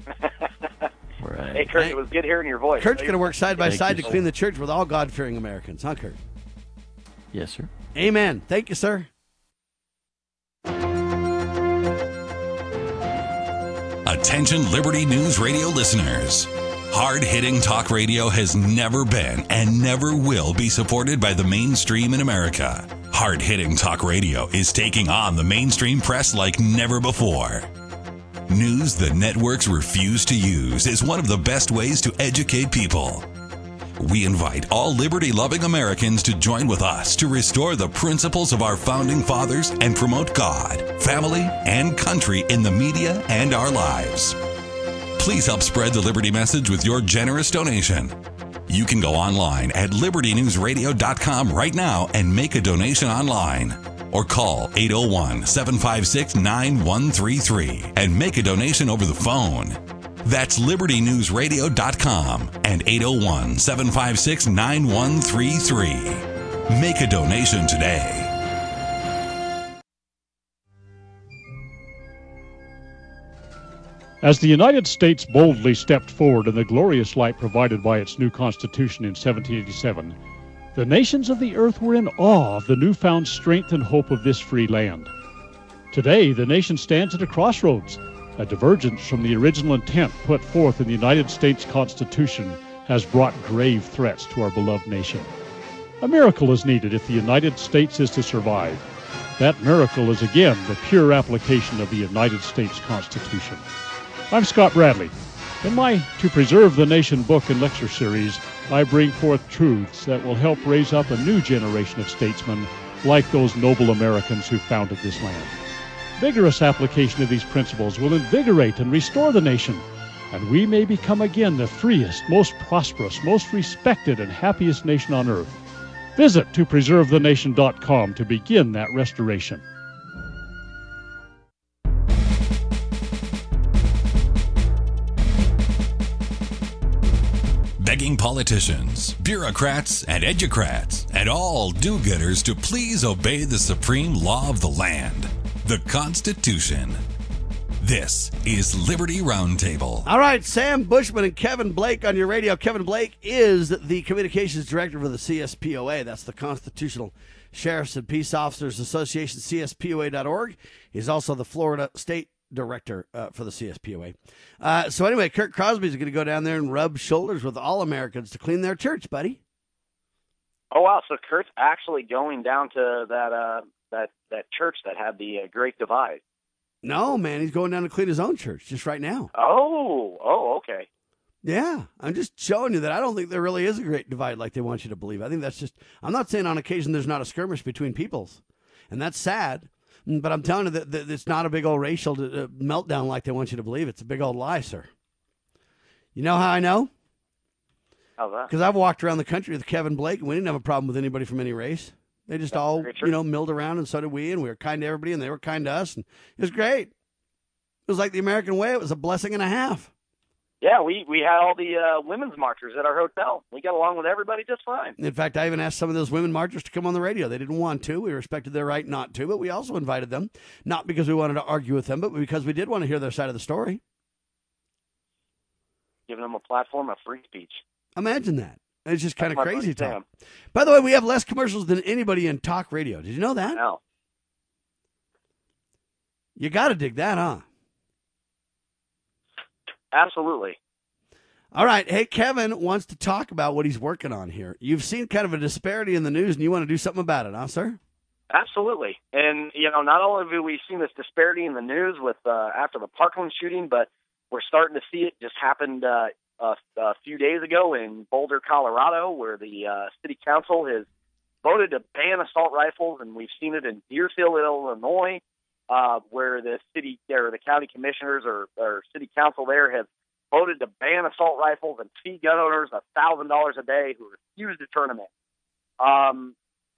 Right. Hey, Kurt, it was good hearing your voice. Kurt's going to work side by Thank side you. to clean the church with all God-fearing Americans, huh, Kurt? Yes, sir. Amen. Thank you, sir. Attention Liberty News Radio listeners. Hard-hitting talk radio has never been and never will be supported by the mainstream in America. Hard-hitting talk radio is taking on the mainstream press like never before. News the networks refuse to use is one of the best ways to educate people. We invite all liberty-loving Americans to join with us to restore the principles of our founding fathers and promote God, family, and country in the media and our lives. Please help spread the Liberty message with your generous donation. You can go online at liberty news radio dot com right now and make a donation online. Or call eight oh one, seven five six, nine one three three and make a donation over the phone. That's liberty news radio dot com and eight oh one, seven five six, nine one three three. Make a donation today. As the United States boldly stepped forward in the glorious light provided by its new Constitution in seventeen eighty-seven, the nations of the earth were in awe of the newfound strength and hope of this free land. Today, the nation stands at a crossroads. A divergence from the original intent put forth in the United States Constitution has brought grave threats to our beloved nation. A miracle is needed if the United States is to survive. That miracle is again the pure application of the United States Constitution. I'm Scott Bradley. In my To Preserve the Nation book and lecture series, I bring forth truths that will help raise up a new generation of statesmen like those noble Americans who founded this land. Vigorous application of these principles will invigorate and restore the nation, and we may become again the freest, most prosperous, most respected, and happiest nation on earth. Visit to preserve the nation dot com to begin that restoration. Begging politicians, bureaucrats, and educrats, and all do-gooders to please obey the supreme law of the land, the Constitution. This is Liberty Roundtable. All right, Sam Bushman and Kevin Blake on your radio. Kevin Blake is the Communications Director for the C S P O A. That's the Constitutional Sheriffs and Peace Officers Association, C S P O A dot org. He's also the Florida State Director uh, for the C S P O A. Uh, so anyway, Kirk Crosby's going to go down there and rub shoulders with all Americans to clean their church, buddy. Oh, wow. So Kurt's actually going down to that uh, that, that church that had the uh, Great Divide. No, man, he's going down to clean his own church just right now. Oh, oh, okay. Yeah, I'm just showing you that I don't think there really is a great divide like they want you to believe. I think that's just, I'm not saying on occasion there's not a skirmish between peoples, and that's sad, but I'm telling you that, that it's not a big old racial uh, meltdown like they want you to believe. It's a big old lie, sir. You know how I know? How's that? Because I've walked around the country with Kevin Blake, and we didn't have a problem with anybody from any race. They just That's all, you know, milled around, and so did we, and we were kind to everybody, and they were kind to us, and it was great. It was like the American way. It was a blessing and a half. Yeah, we, we had all the uh, women's marchers at our hotel. We got along with everybody just fine. In fact, I even asked some of those women marchers to come on the radio. They didn't want to. We respected their right not to, but we also invited them, not because we wanted to argue with them, but because we did want to hear their side of the story. Giving them a platform of free speech. Imagine that. It's just kind That's of my crazy buddy talk. Sam. By the way, we have less commercials than anybody in talk radio. Did you know that? No. You got to dig that, huh? Absolutely. All right. Hey, Kevin wants to talk about what he's working on here. You've seen kind of a disparity in the news, and you want to do something about it, huh, sir? Absolutely. And, you know, not only have we seen this disparity in the news with uh, after the Parkland shooting, but we're starting to see it just happened uh, a, a few days ago in Boulder, Colorado, where the uh, city council has voted to ban assault rifles, and we've seen it in Deerfield, Illinois, uh, where the city or the county commissioners or, or city council there have voted to ban assault rifles and fee gun owners a thousand dollars a day who refuse to turn them in. Um,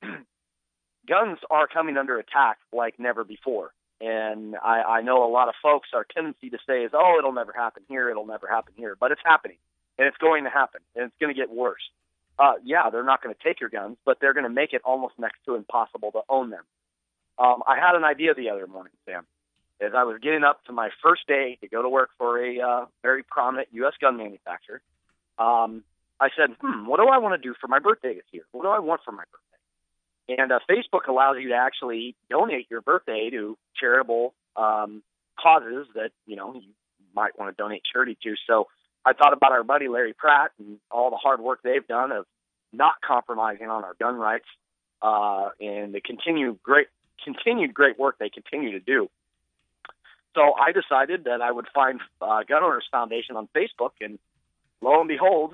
guns are coming under attack like never before. And I, I know a lot of folks, our tendency to say is, oh, it'll never happen here, it'll never happen here. But it's happening, and it's going to happen, and it's going to get worse. Uh, yeah, they're not going to take your guns, but they're going to make it almost next to impossible to own them. Um, I had an idea the other morning, Sam, as I was getting up to my first day to go to work for a uh, very prominent U S gun manufacturer. Um, I said, hmm, what do I want to do for my birthday this year? What do I want for my birthday? And uh, Facebook allows you to actually donate your birthday to charitable um, causes that, you know, you might want to donate charity to. So I thought about our buddy Larry Pratt and all the hard work they've done of not compromising on our gun rights uh, and the continued great, continued great work they continue to do. So I decided that I would find uh, Gun Owners Foundation on Facebook, and lo and behold,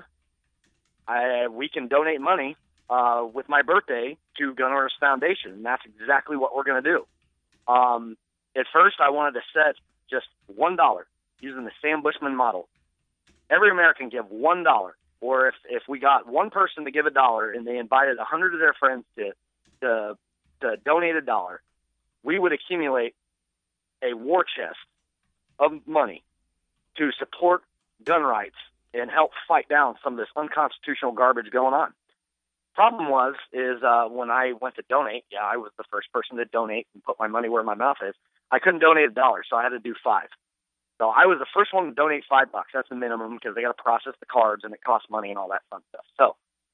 I, we can donate money Uh, with my birthday to Gun Owners Foundation, and that's exactly what we're going to do. Um, at first, I wanted to set just one dollar using the Sam Bushman model. Every American give one dollar, or if, if we got one person to give a dollar and they invited a hundred of their friends to, to to donate a dollar, we would accumulate a war chest of money to support gun rights and help fight down some of this unconstitutional garbage going on. Problem was, is uh, when I went to donate, yeah, I was the first person to donate and put my money where my mouth is. I couldn't donate a dollar, so I had to do five. So I was the first one to donate five bucks. That's the minimum because they got to process the cards and it costs money and all that fun stuff. So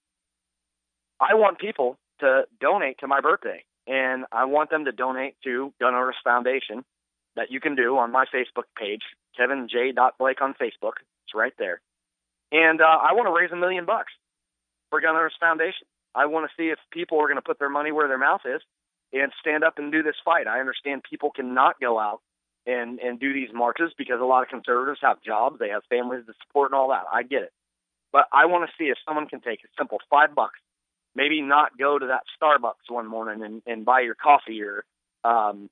I want people to donate to my birthday, and I want them to donate to Gun Owners Foundation. That you can do on my Facebook page, Kevin J. Blake on Facebook. It's right there. And uh, I want to raise a million bucks for Gun Owners Foundation. I want to see if people are going to put their money where their mouth is and stand up and do this fight. I understand people cannot go out and, and do these marches because a lot of conservatives have jobs, they have families to support and all that. I get it. But I want to see if someone can take a simple five bucks, maybe not go to that Starbucks one morning and, and buy your coffee or, um,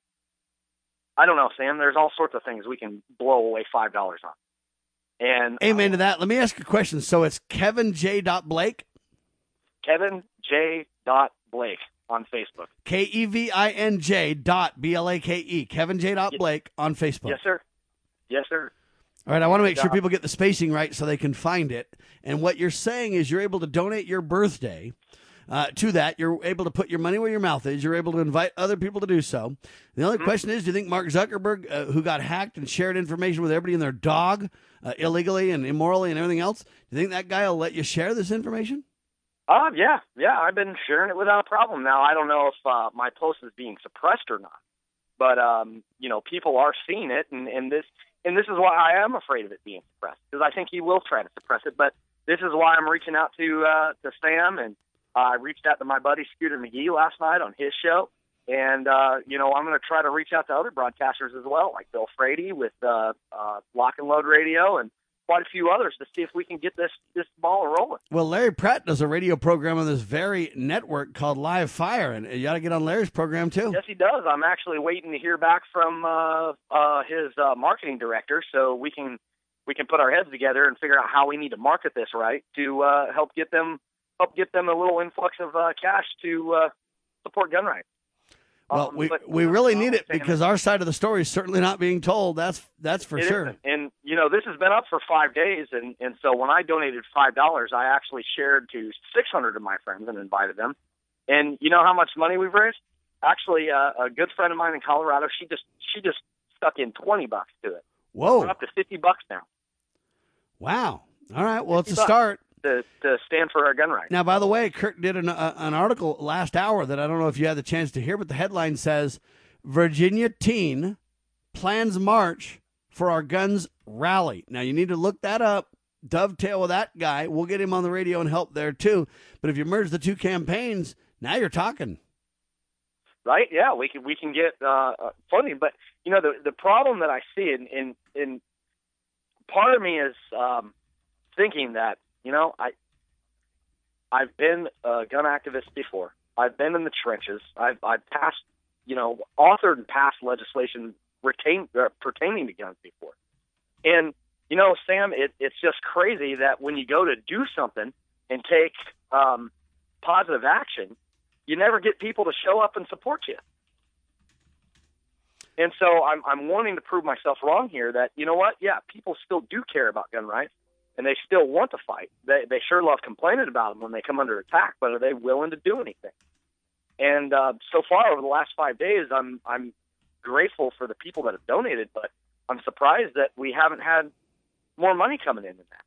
I don't know, Sam. There's all sorts of things we can blow away five dollars on. And amen to that. Let me ask you a question. So it's Kevin J. Blake? Kevin J. Blake on Facebook. K E V I N J dot B L A K E. Kevin J. Blake on Facebook. Yes, sir. Yes, sir. All right, I want to make sure people get the spacing right so they can find it. And what you're saying is you're able to donate your birthday Uh, to that. You're able to put your money where your mouth is. You're able to invite other people to do so. The only mm-hmm. question is, do you think Mark Zuckerberg, uh, who got hacked and shared information with everybody and their dog uh, illegally and immorally and everything else, do you think that guy will let you share this information? Uh, yeah, yeah. I've been sharing it without a problem. Now, I don't know if uh, my post is being suppressed or not, but, um, you know, people are seeing it, and, and this and this is why I am afraid of it being suppressed, because I think he will try to suppress it, but this is why I'm reaching out to, uh, to Sam, and Uh, I reached out to my buddy Scooter McGee last night on his show, and, uh, you know, I'm going to try to reach out to other broadcasters as well, like Bill Frady with uh, uh, Lock and Load Radio and quite a few others to see if we can get this, this ball rolling. Well, Larry Pratt does a radio program on this very network called Live Fire, and you got to get on Larry's program, too. Yes, he does. I'm actually waiting to hear back from uh, uh, his uh, marketing director so we can we can put our heads together and figure out how we need to market this right to uh, help get them help get them a little influx of uh, cash to uh, support gun rights. Well, um, we but, we really need it because our side of the story is certainly not being told. That's that's for sure. Isn't. And, you know, this has been up for five days. And, and so when I donated five dollars, I actually shared to six hundred of my friends and invited them. And you know how much money we've raised? Actually, uh, a good friend of mine in Colorado, she just she just stuck in twenty bucks to it. Whoa. We're up to fifty bucks now. Wow. All right. Well, it's a start. To, to stand for our gun rights. Now, by the way, Kurt did an, uh, an article last hour that I don't know if you had the chance to hear, but the headline says, Virginia teen plans march for our guns rally. Now, you need to look that up, dovetail with that guy. We'll get him on the radio and help there, too. But if you merge the two campaigns, now you're talking. Right? Yeah, we can we can get uh, funding. But, you know, the the problem that I see, in, in, in part of me is um, thinking that, You know, I, I've been a gun activist before. I've been in the trenches. I've, I've passed, you know, authored and passed legislation retain, uh, pertaining to guns before. And, you know, Sam, it, it's just crazy that when you go to do something and take um, positive action, you never get people to show up and support you. And so I'm, I'm wanting to prove myself wrong here that, you know what, yeah, people still do care about gun rights. And they still want to fight. They they sure love complaining about them when they come under attack, but are they willing to do anything? And uh, so far, over the last five days, I'm I'm grateful for the people that have donated, but I'm surprised that we haven't had more money coming in than that.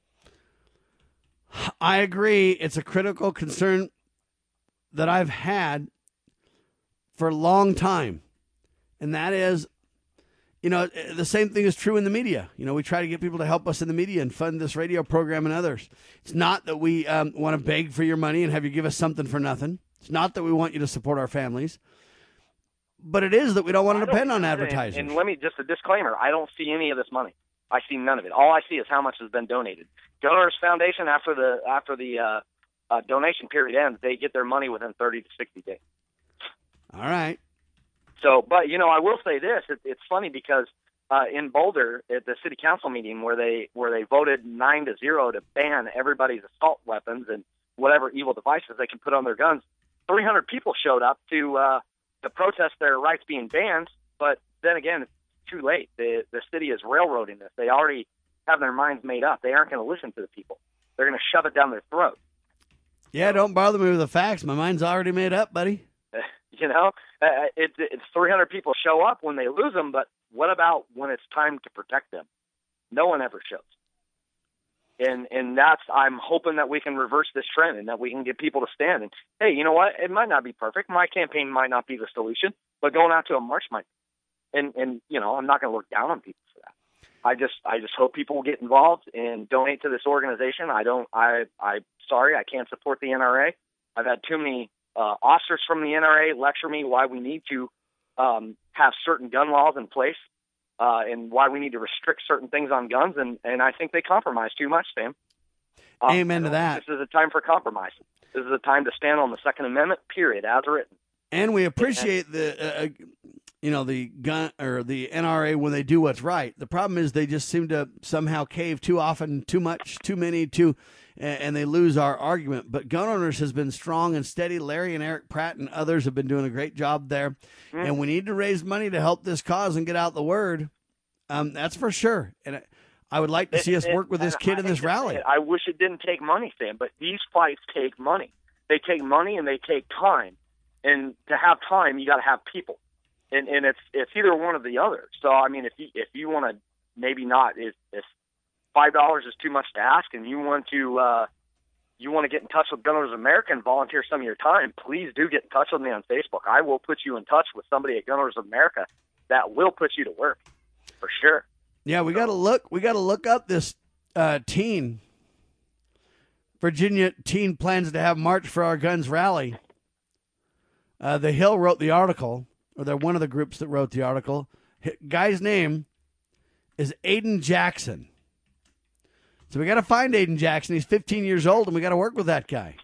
I agree. It's a critical concern that I've had for a long time, and that is, you know, the same thing is true in the media. You know, we try to get people to help us in the media and fund this radio program and others. It's not that we um, want to beg for your money and have you give us something for nothing. It's not that we want you to support our families. But it is that we don't want to depend on advertising. And, and let me, just a disclaimer, I don't see any of this money. I see none of it. All I see is how much has been donated. Gun Owners Foundation, after the after the uh, uh, donation period ends, they get their money within thirty to sixty days. All right. So, but, you know, I will say this. It, it's funny because uh, in Boulder, at the city council meeting where they where they voted nine to zero to ban everybody's assault weapons and whatever evil devices they can put on their guns, three hundred people showed up to uh, to protest their rights being banned. But then again, it's too late. The, the city is railroading this. They already have their minds made up. They aren't going to listen to the people. They're going to shove it down their throat. Yeah, don't bother me with the facts. My mind's already made up, buddy. You know, uh, it, it's three hundred people show up when they lose them, but what about when it's time to protect them? No one ever shows. And and that's, I'm hoping that we can reverse this trend and that we can get people to stand. And, hey, you know what? It might not be perfect. My campaign might not be the solution, but going out to a march might. And, and you know, I'm not going to look down on people for that. I just I just hope people will get involved and donate to this organization. I don't, I, I, sorry, I can't support the N R A. I've had too many uh, officers from the N R A lecture me why we need to um, have certain gun laws in place. Uh, and why we need to restrict certain things on guns, and, and I think they compromise too much, Sam. Um, Amen to that. This is a time for compromise. This is a time to stand on the Second Amendment, period, as written. And we appreciate the, uh, you know, the gun or the N R A when they do what's right. The problem is they just seem to somehow cave too often, too much, too many, too, and they lose our argument. But Gun Owners has been strong and steady. Larry and Eric Pratt and others have been doing a great job there. Mm-hmm. And we need to raise money to help this cause and get out the word. Um, that's for sure. And I would like to see it, us it, work with this kid I in this rally. It. I wish it didn't take money, Sam, but these fights take money. They take money and they take time. And to have time, you got to have people. And and it's it's either one or the other. So, I mean, if you, if you want to maybe not, if, if five dollars is too much to ask and you want to uh, you want to get in touch with Gun Owners America and volunteer some of your time, please do get in touch with me on Facebook. I will put you in touch with somebody at Gun Owners America that will put you to work. For sure. Yeah, we got to look. We got to look up this uh, teen. Virginia teen plans to have March for Our Guns rally. Uh, the Hill wrote the article, or they're one of the groups that wrote the article. H- guy's name is Aiden Jackson. So we got to find Aiden Jackson. He's fifteen years old, and we got to work with that guy.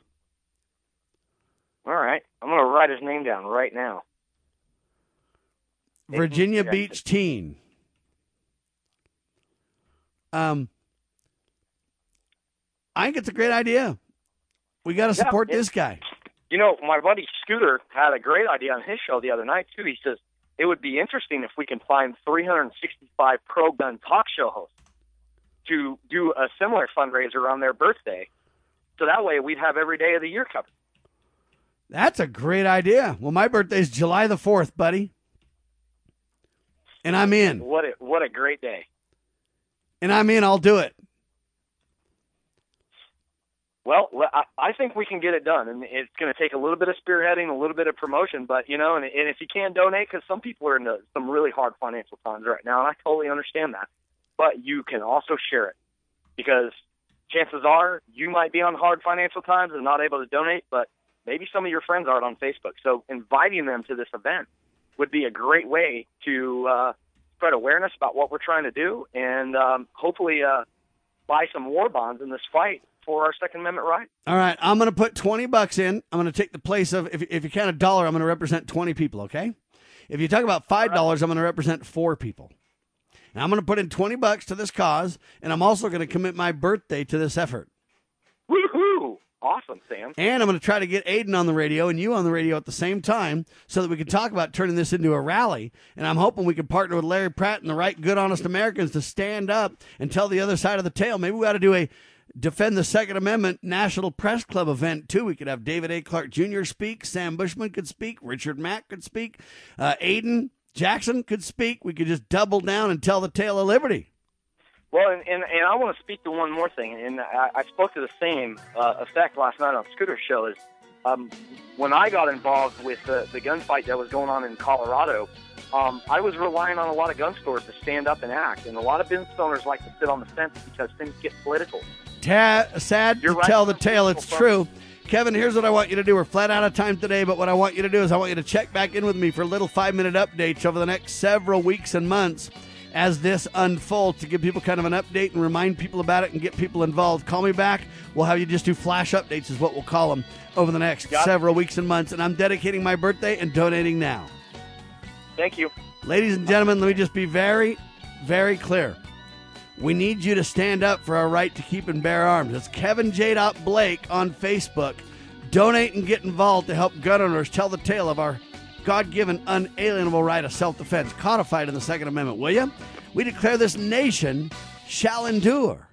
All right, I'm going to write his name down right now. Virginia Beach teen. Um, I think it's a great idea. We got to support yeah, it, this guy. You know, my buddy Scooter had a great idea on his show the other night, too. He says, it would be interesting if we can find three hundred sixty-five pro-gun talk show hosts to do a similar fundraiser on their birthday. So that way we'd have every day of the year covered. That's a great idea. Well, my birthday's July the fourth, buddy. And I'm in. What a, what a great day. And I'm in. I'll do it. Well, I think we can get it done, and it's going to take a little bit of spearheading, a little bit of promotion, but, you know, and, and if you can donate, because some people are in some really hard financial times right now, and I totally understand that, but you can also share it, because chances are you might be on hard financial times and not able to donate, but maybe some of your friends aren't on Facebook, so inviting them to this event would be a great way to uh, spread awareness about what we're trying to do, and um, hopefully uh, buy some war bonds in this fight for our Second Amendment right. All right, I'm going to put twenty bucks in. I'm going to take the place of, if, if you count a dollar, I'm going to represent twenty people, okay? If you talk about five dollars, right, I'm going to represent four people. And I'm going to put in twenty bucks to this cause, and I'm also going to commit my birthday to this effort. Woohoo! Awesome, Sam. And I'm going to try to get Aiden on the radio and you on the radio at the same time so that we can talk about turning this into a rally. And I'm hoping we can partner with Larry Pratt and the right good, honest Americans to stand up and tell the other side of the tale. Maybe we ought to do a Defend the Second Amendment National Press Club event, too. We could have David A. Clark Junior speak. Sam Bushman could speak. Richard Mack could speak. Uh, Aiden Jackson could speak. We could just double down and tell the tale of liberty. Well, and, and, and I want to speak to one more thing, and I, I spoke to the same uh, effect last night on Scooter's show, is um, when I got involved with the, the gunfight that was going on in Colorado, um, I was relying on a lot of gun stores to stand up and act, and a lot of business owners like to sit on the fence because things get political. Ta- sad You're to right. tell the tale, it's true. Kevin, here's what I want you to do. We're flat out of time today, but what I want you to do is I want you to check back in with me for little five-minute updates over the next several weeks and months as this unfolds, to give people kind of an update and remind people about it and get people involved. Call me back. We'll have you just do flash updates is what we'll call them over the next Got several it. weeks and months. And I'm dedicating my birthday and donating now. Thank you. Ladies and gentlemen, let me just be very, very clear. We need you to stand up for our right to keep and bear arms. It's Kevin J. Blake on Facebook. Donate and get involved to help gun owners tell the tale of our God-given, unalienable right of self-defense, codified in the Second Amendment, will you? We declare this nation shall endure.